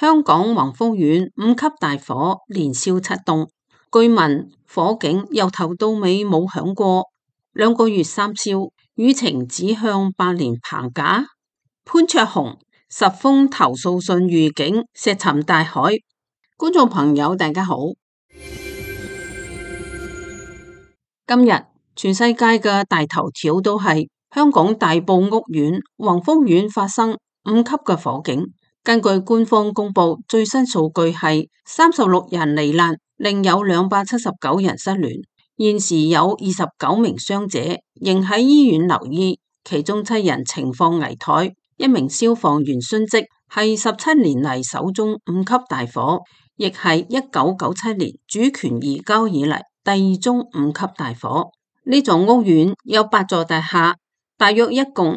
香港宏福苑5級大火連燒7棟，據聞火警由頭到尾冇響過，2個月3燒，輿情指向百年棚架。潘焯鴻10封投訴信預警石沉大海。觀眾朋友大家好，今日全世界嘅大頭條都係香港大埔屋苑宏福苑發生5級嘅火警。根據官方公布最新數據係36人罹難，另有279人失聯，現時有29名傷者仍喺醫院留醫，其中7人情況危殆。一名消防員殉職，係17年嚟首宗5級大火，亦係1997年主權移交以嚟第2宗5級大火。呢座屋苑有8座大廈，大約一共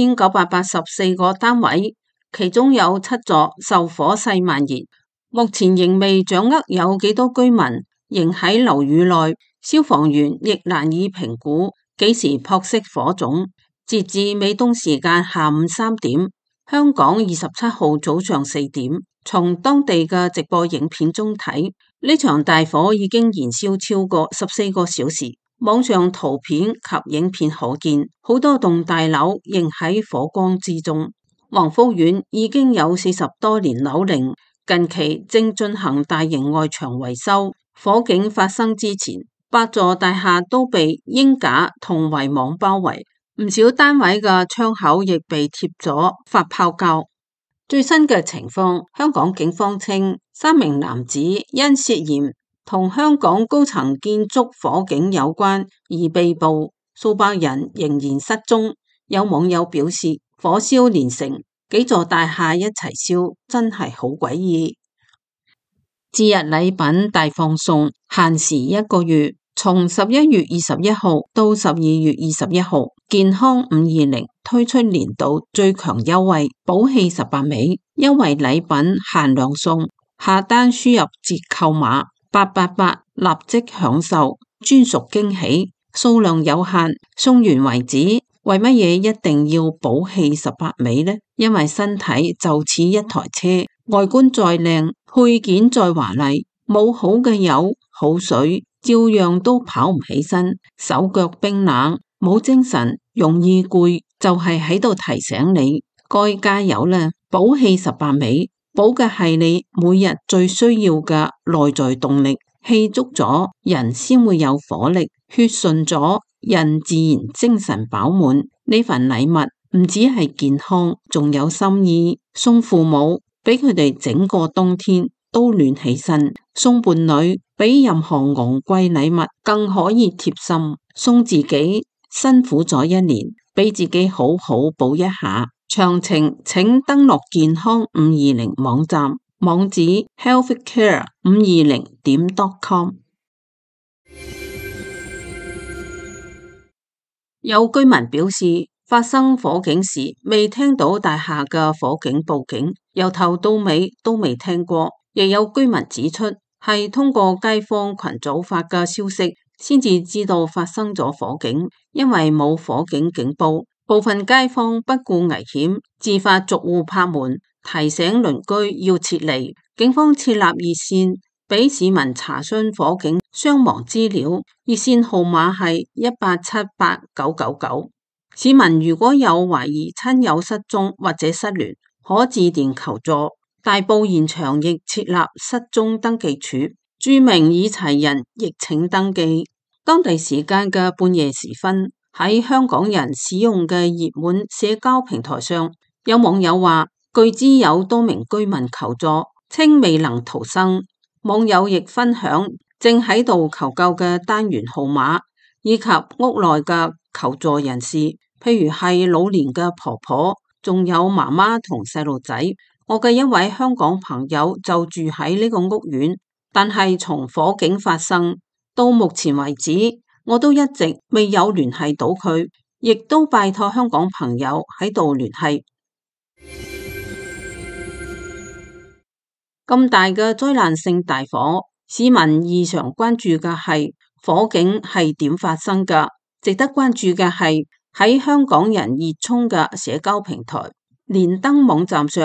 1984個單位，其中有7座受火勢蔓延，目前仍未掌握有幾多居民仍喺樓宇內，消防員亦難以評估幾時撲熄火種。截至美東時間下午3點，香港27號早上4點，從當地嘅直播影片中睇，呢場大火已經燃燒超過14個小時。網上圖片及影片可見，好多棟大樓仍喺火光之中。宏福苑已經有40多年樓齡，近期正進行大型外牆維修。火警發生之前，8座大廈都被鷹架同圍網包圍，唔少單位嘅窗口亦被貼咗發泡膠。最新嘅情況，香港警方稱3名男子因涉嫌同香港高層建築火警有關而被捕，數百人仍然失蹤。有網友表示，火燒連城，幾座大廈一齊燒，真係好詭異。節日禮品大放送，限時1個月，從11月21號到12月21號，健康520推出年度最強優惠，寶氣18味，優惠禮品限量送，下單輸入折扣碼888，立即享受專屬驚喜，數量有限，送完為止。為乜嘢一定要寶氣18味呢？因為身體就似一台車，外觀再靚，配件再華麗，冇好嘅油好水，照樣都跑唔起身，手腳冰冷，冇精神，容易攰，就係喺度提醒你該加油啦！寶氣18味，補嘅係你每日最需要嘅內在動力，氣足咗，人先會有火力，血順咗，人自然精神飽滿。呢份禮物唔止係健康，仲有心意。送父母，俾佢哋整個冬天都暖起身；送伴侶，比任何昂貴禮物更可以貼心。送自己，辛苦咗一年，俾自己好好補一下。詳情請登錄健康520網站，網址 healthcare520.com。有居民表示，發生火警時未聽到大廈嘅火警報警，由頭到尾都未聽過。亦有居民指出，係通過街坊群組發嘅消息，先至知道發生咗火警，因為冇火警警報，部分街坊不顧危險，自發逐戶拍門，提醒鄰居要撤離。警方設立熱線，俾市民查詢火警傷亡資料，熱線號碼係1878999。市民如果有懷疑親友失蹤或者失聯，可致電求助。大埔現場亦設立失蹤登記處，注明已齊人亦請登記。當地時間嘅半夜時分，喺香港人使用嘅熱門社交平台上，有網友話據知有多名居民求助，稱未能逃生。網友亦分享正喺度求救嘅單元號碼，以及屋內嘅求助人士，譬如係老年嘅婆婆，仲有媽媽同細路仔。我嘅一位香港朋友就住喺呢個屋苑，但係從火警發生到目前為止，我都一直未有聯繫到佢，亦都拜託香港朋友喺度聯繫。咁大嘅災難性大火，市民異常關注嘅係火警係點發生㗎？值得關注嘅係喺香港人熱衷嘅社交平台連登網站上，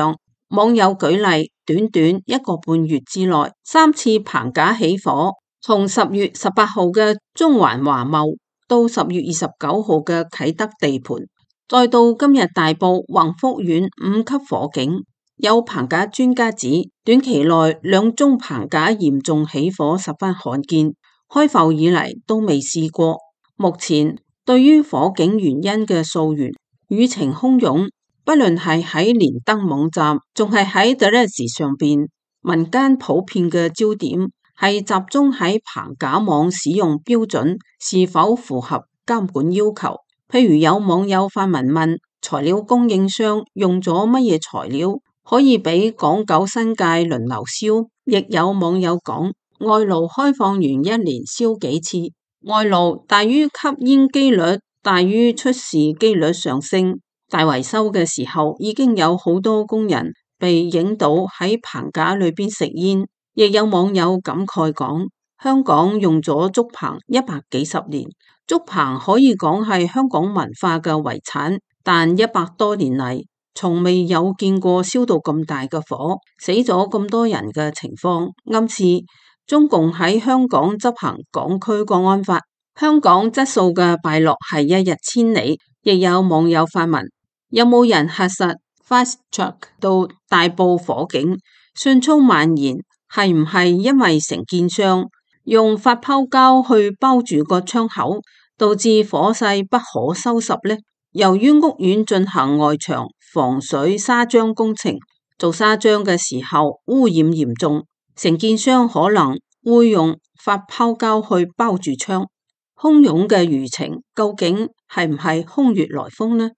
網友舉例，短短1個半月之內，3次棚架起火，從10月18號嘅中環華懋到10月29號嘅啟德地盤，再到今日大埔宏福苑5級火警。有棚架專家指，短期內2宗棚架嚴重起火十分罕見，開埠以嚟都未試過。目前對於火警原因嘅溯源，輿情洶湧，不論係喺連登網站，仲係喺 Threads 上邊，民間普遍嘅焦點係集中喺棚架網使用標準是否符合監管要求。譬如有網友發文問材料供應商用咗乜嘢材料，可以俾港九新界輪流燒。亦有網友講，外爐開放完1年燒幾次，外爐大於吸煙機率大於出事機率上升。大維修嘅時候已經有好多工人被影到喺棚架裏邊食煙。亦有網友感慨講，香港用咗竹棚100幾十年，竹棚可以講係香港文化嘅遺產，但100多年嚟，從未有見過燒到咁大嘅火，死咗咁多人嘅情況，暗示中共喺香港執行港區國安法，香港質素嘅敗落係一日千里。亦有網友發文，有冇人核實 fast track 到大埔火警迅速蔓延，係唔係因為承建商用發泡膠去包住個窗口，導致火勢不可收拾呢？由於屋苑進行外牆防水砂漿工程，做砂漿嘅時候污染嚴重，承建商可能會用發泡膠去包住窗。洶湧嘅輿情究竟係唔係空穴來風呢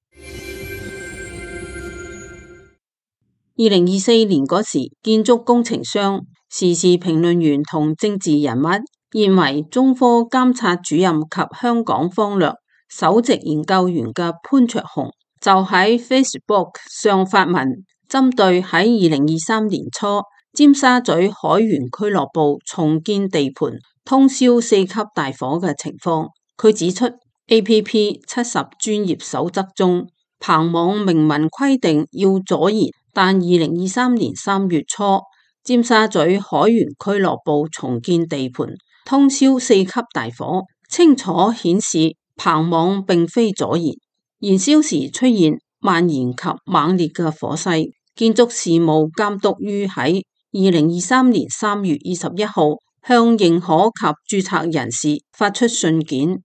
？2024年嗰時，建築工程商、時事評論員同政治人物，現為中科監察主任及香港方略首席研究員嘅潘焯鴻，就喺 Facebook 上發文，針對喺2023年初尖沙咀海員俱樂部重建地盤通宵4級大火嘅情況，佢指出 APP 70專業守則中，棚網明文規定要阻燃，但2023年3月初，尖沙咀海員俱樂部重建地盤通宵4級大火，清楚顯示棚網並非阻燃，燃燒時出現蔓延及猛烈嘅火勢。建築事務監督於喺2023年3月21號向認可及註冊人士發出信件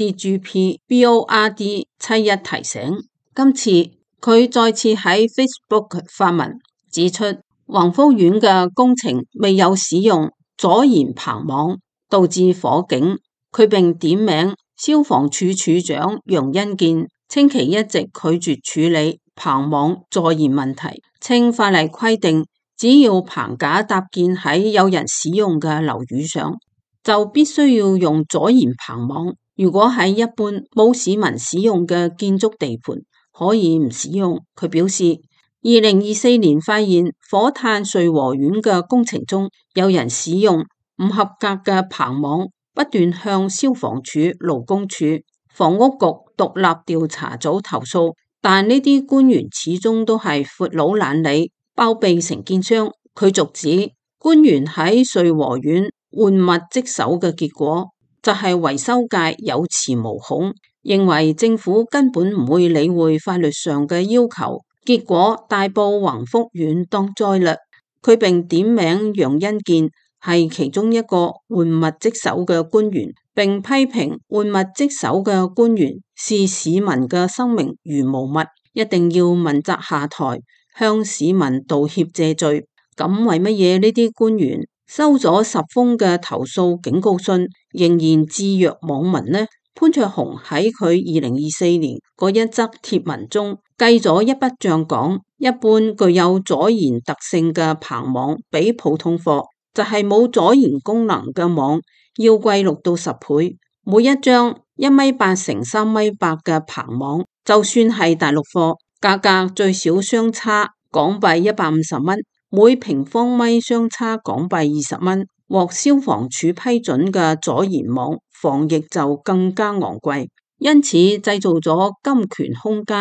BDGP BORD 71提醒。今次佢再次喺 Facebook 發文指出，宏福苑嘅工程未有使用阻燃棚網，導致火警。佢並點名消防處處長楊恩健，稱其一直拒絕處理棚網助燃問題，稱法例規定，只要棚架搭建喺有人使用嘅樓宇上，就必須要用阻燃棚網。如果喺一般冇市民使用嘅建築地盤，可以唔使用。佢表示，2024年發現火炭瑞和苑嘅工程中，有人使用唔合格嘅棚網，不斷向消防處、勞工處、房屋局獨立調查組投訴，但呢啲官員始終都係闊佬懶理，包庇承建商。佢續指，官員喺瑞和苑玩物職守嘅結果，就係維修界有恃無恐，認為政府根本唔會理會法律上嘅要求，結果大埔宏福苑當災嘞。佢並點名楊恩健係其中一個玩物職守嘅官員，並批評玩物職守嘅官員視市民嘅生命如無物，一定要問責下台，向市民道歉謝罪。咁為乜嘢呢啲官員收咗10封嘅投訴警告信，仍然置若罔聞呢？潘焯鴻喺佢2024年嗰一則貼文中計咗一筆賬，講一般具有阻燃特性嘅棚網比普通貨，就係冇阻燃功能嘅網要貴6到10倍。每一張1.8米乘3.8米嘅棚網，就算係大陸貨，價格最少相差港幣150蚊，每平方米相差港幣20蚊。獲消防處批准嘅阻燃網防疫就更加昂貴，因此製造咗金權空間，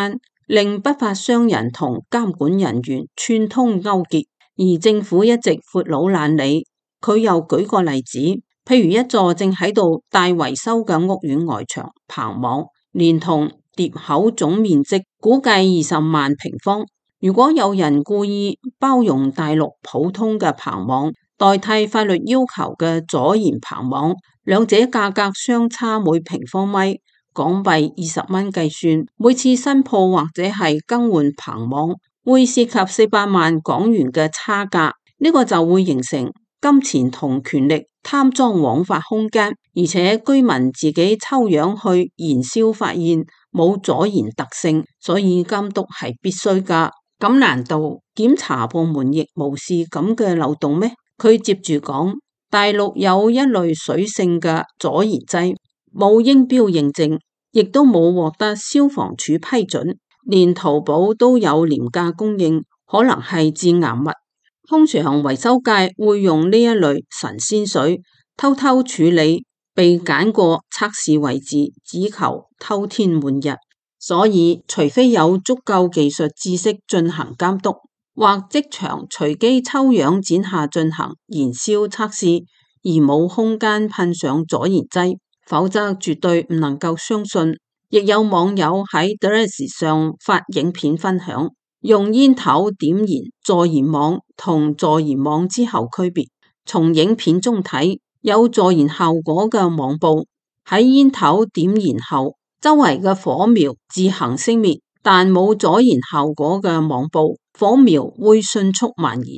令不法商人同監管人員串通勾結，而政府一直闊佬懶理。佢又舉個例子，譬如一座正喺度大維修嘅屋苑外牆棚網，連同碟口總面積估計20萬平方。如果有人故意包用大陸普通嘅棚網，代替法律要求嘅阻燃棚網，兩者價格相差每平方米港幣20蚊計算，每次新鋪或者係更換棚網，會涉及400萬港元嘅差價。呢個就會形成金錢同權力貪贓枉法空間，而且居民自己抽樣去燃燒發現冇阻燃特性，所以監督係必須㗎。咁難道檢查部門亦無視咁嘅漏洞咩？佢接住講，大陸有一類水性嘅阻燃劑，冇英標認證，亦都冇獲得消防處批准，連淘寶都有廉價供應，可能係致癌物。通常維修界會用呢一類神仙水偷偷處理被揀過測試位置，只求偷天換日。所以除非有足夠技術知識進行監督，或即場隨機抽樣剪下進行燃燒測試，而冇空間噴上阻燃劑，否則絕對唔能夠相信。亦有網友喺 Threads 上發影片分享，用煙頭點燃助燃網同助燃網之後區別。從影片中睇，有助燃效果嘅網布喺煙頭點燃後，周圍嘅火苗自行熄滅，但冇阻燃效果嘅網布，火苗會迅速蔓延。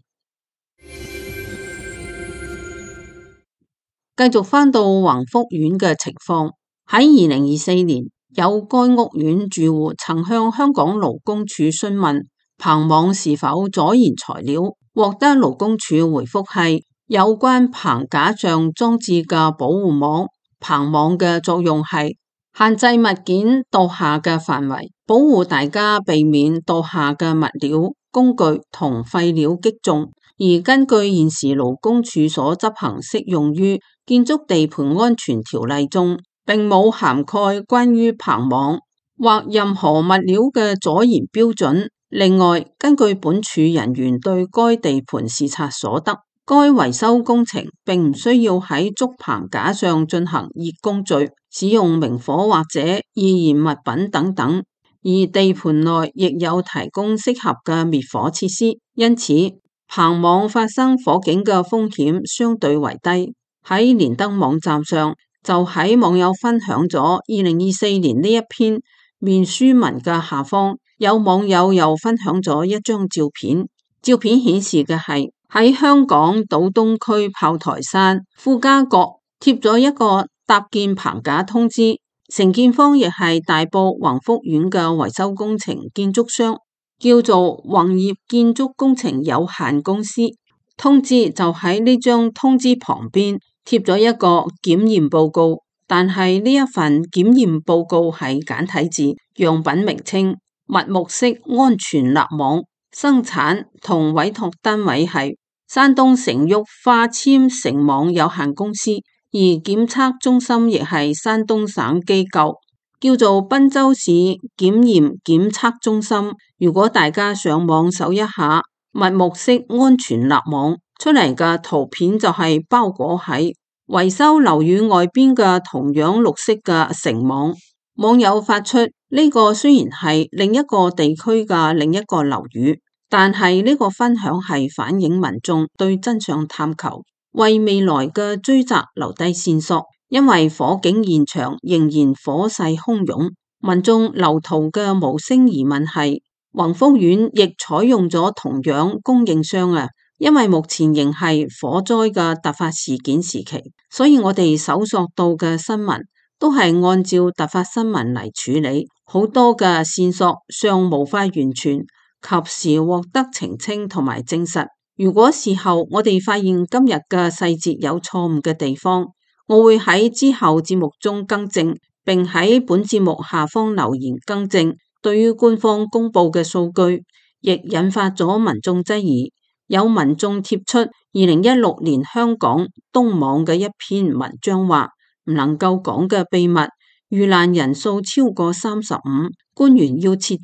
繼續返到宏福苑嘅情況，喺2024年，有該屋苑住戶曾向香港勞工處詢問棚網是否阻燃材料，獲得勞工處回覆係有關棚架上裝置嘅保護網。棚網嘅作用係限制物件墮下嘅範圍，保護大家避免墮下嘅物料、工具同廢料擊中。而根據現時勞工處所執行適用於建築地盤安全條例中，並冇涵蓋關於棚網或任何物料嘅阻燃標準。另外，根據本處人員對該地盤視察所得，該維修工程並唔需要喺竹棚架上進行熱工序，使用明火或者易燃物品等等，而地盤內亦有提供適合嘅滅火設施，因此棚網發生火警嘅風險相對為低。喺連登網站上，就喺網友分享咗2024年呢一篇面書文嘅下方，有網友又分享咗一張照片，照片顯示嘅係喺香港島東區炮台山富家角貼咗一個搭建棚架通知，承建方亦係大埔宏福苑嘅維修工程建築商，叫做宏業建築工程有限公司。通知就喺呢張通知旁邊貼咗一個檢驗報告，但係呢一份檢驗報告係簡體字，樣品名稱密木式安全立網，生產同委託單位係山東成旭化纖成網有限公司，而檢測中心亦係山東省機構，叫做賓州市檢驗檢測中心。如果大家上網搜一下密木式安全立網，出嚟嘅圖片就係包裹喺維修樓宇外邊嘅同樣綠色嘅繩網。網友發出呢個雖然係另一個地區嘅另一個樓宇，但係呢個分享係反映民眾對真相探求，為未來嘅追責留低線索。因為火警現場仍然火勢洶湧，民眾留圖嘅無聲疑問係宏福苑亦採用咗同樣供應商啊。因為目前仍係火災嘅突發事件時期，所以我哋搜索到嘅新聞都係按照突發新聞嚟處理，好多嘅線索尚無法完全及時獲得澄清同埋證實。如果事後我哋發現今日嘅細節有錯誤嘅地方，我會喺之後節目中更正，並喺本節目下方留言更正。對於官方公布嘅數據，亦引發咗民眾質疑。有民眾貼出2016年香港東網嘅一篇文章，話唔能夠講嘅秘密，遇難人數超過35，官員要撤職，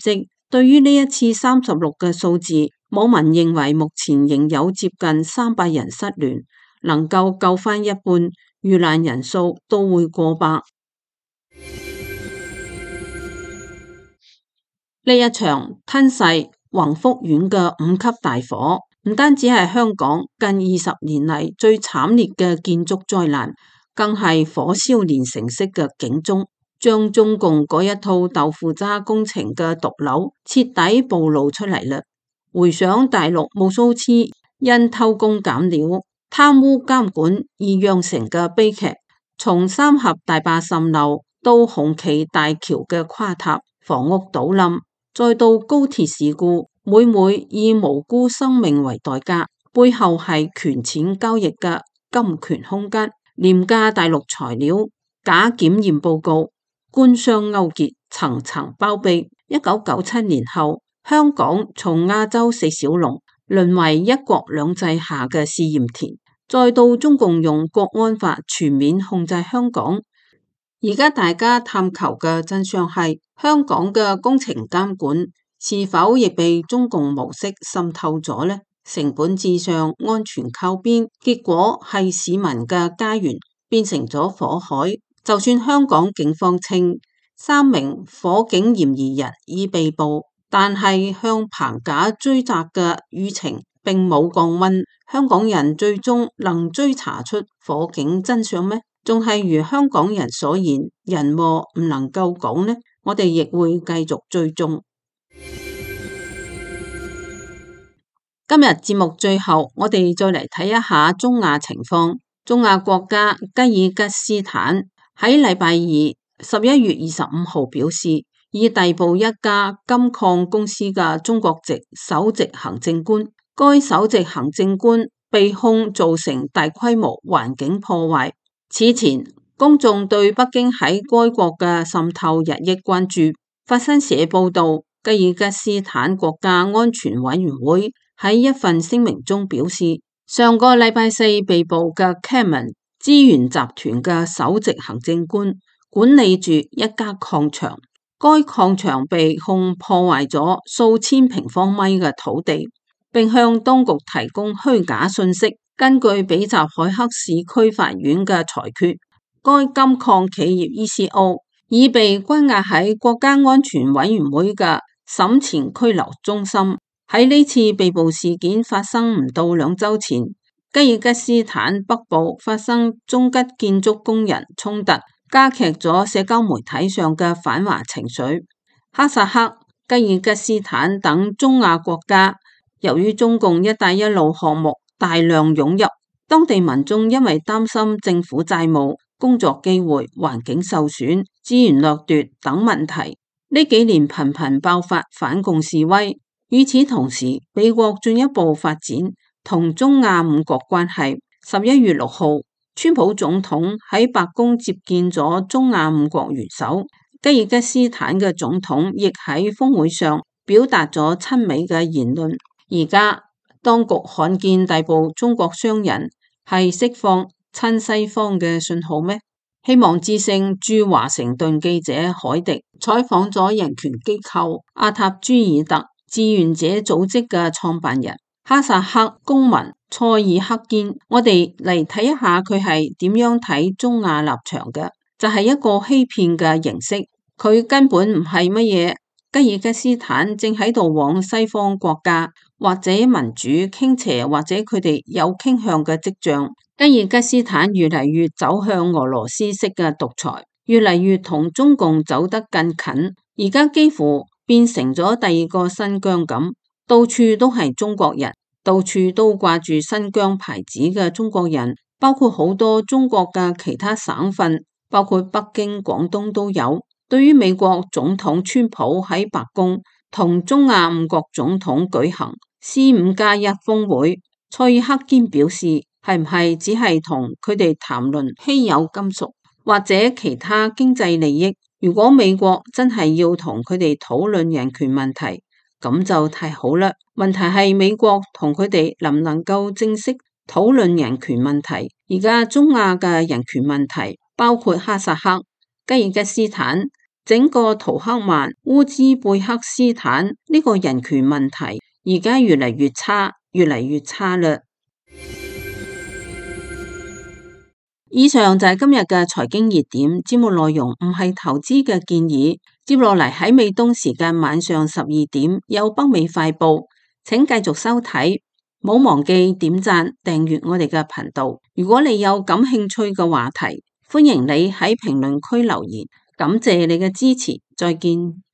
對於呢一次36嘅數字，網民認為目前仍有接近300人失聯，能夠救返一半，遇難人數都會過百。呢一場吞噬宏福苑嘅5級大火，唔單止係香港近20年嚟最慘烈嘅建築災難，更係火燒連城式嘅警鐘，將中共嗰一套豆腐渣工程嘅毒瘤徹底暴露出嚟啦。回想大陸無數次因偷工減料、貪污監管而釀成嘅悲劇，從三峽大壩滲漏到紅旗大橋嘅垮塌、房屋倒冧，再到高鐵事故，每以無辜生命為代價，背後係權錢交易嘅金權空間、廉價大陸材料、假檢驗報告、官商勾結、層層包庇。1997年後，香港從亞洲四小龍淪為一國兩制下嘅試驗田，再到中共用國安法全面控制香港。而家大家探求嘅真相係，香港嘅工程監管是否亦被中共模式滲透咗呢？成本至上，安全靠邊，結果係市民嘅家園變成咗火海。就算香港警方稱3名火警嫌疑人已被捕，但係向棚架追責嘅輿情並冇降溫。香港人最終能追查出火警真相咩？仲係如香港人所言，人禍唔能夠講呢？我哋亦會繼續追蹤。今日節目最後，我哋再嚟睇一下中亞情況。中亞國家吉爾吉斯坦喺禮拜二11月25號表示，已逮捕一家金礦公司嘅中國籍首席行政官。該首席行政官被控造成大規模環境破壞。此前，公眾對北京喺該國嘅滲透日益關注。法新社報道，吉爾吉斯坦國家安全委員會喺一份聲明中表示，上個禮拜四被捕嘅 Cameron 資源集團嘅首席行政官管理住一家礦場，該礦場被控破壞咗數千平方米嘅土地，並向當局提供虛假信息。根據比什凱克市區法院嘅裁決，該金礦企業 ECO 已被關押喺國家安全委員會嘅審前拘留中心。喺呢次被捕事件發生唔到2週前，吉爾吉斯坦北部發生中吉建築工人衝突，加劇咗社交媒體上嘅反華情緒。哈薩克、吉爾吉斯坦等中亞國家，由於中共一帶一路項目大量湧入，當地民眾因為擔心政府債務、工作機會、環境受損、資源掠奪等問題，呢幾年頻頻爆發反共示威。與此同時，美國進一步發展同中亞五國關係。11月6號，川普總統喺白宮接見咗中亞五國元首，吉爾吉斯坦嘅總統亦喺峰會上表達咗親美嘅言論。而家當局罕見逮捕中國商人，係釋放親西方嘅信號咩？希望之聲駐華盛頓記者海迪採訪咗人權機構阿塔朱爾特志願者組織嘅創辦人哈薩克公民塞爾克堅，我哋嚟睇一下佢係點樣睇中亞立場嘅，就係一個欺騙嘅形式，佢根本唔係乜嘢。吉爾吉斯坦正喺度往西方國家或者民主傾斜，或者佢哋有傾向嘅跡象。吉爾吉斯坦越嚟越走向俄羅斯式嘅獨裁，越嚟越同中共走得更近，而家幾乎變成咗第二個新疆咁，到處都係中國人，到處都掛住新疆牌子嘅中國人，包括好多中國嘅其他省份，包括北京、廣東都有。對於美國總統川普喺白宮同中亞五國總統舉行 C5+1 峰會，塞爾克堅表示，係唔係只係同佢哋談論稀有金屬或者其他經濟利益？如果美國真係要同佢哋討論人權問題，咁就太好啦。問題係美國同佢哋能唔能夠正式討論人權問題？而家中亞嘅人權問題，包括哈薩克、吉爾吉斯坦、 整個圖克曼烏茲貝克斯坦呢個人權問題而家越嚟越差，越嚟越差啦。以上就係今日嘅財經熱點，節目內容唔係投資嘅建議。接落嚟喺美東時間晚上12點有北美快報，請繼續收睇，冇忘記點讚訂閱我哋嘅頻道。如果你有感興趣嘅話題，歡迎你喺評論區留言。感謝你嘅支持，再見。